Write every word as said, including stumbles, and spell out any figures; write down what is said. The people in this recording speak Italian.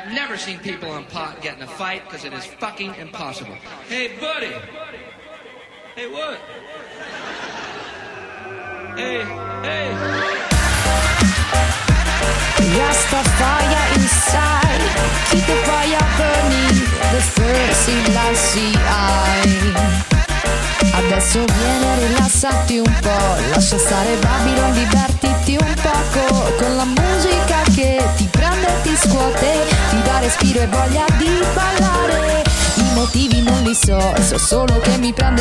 I've never seen people on pot get in a fight because it is fucking impossible. Hey, buddy. Hey, what? Hey, hey. Rastafari inside, keep the fire burning, the first in la C I. Adesso vieni, rilassati un po', lascia stare Babylon, divertiti un poco con la musica che ti prende e ti scuote, ti dà respiro e voglia di ballare. I motivi non li so, so solo che mi prende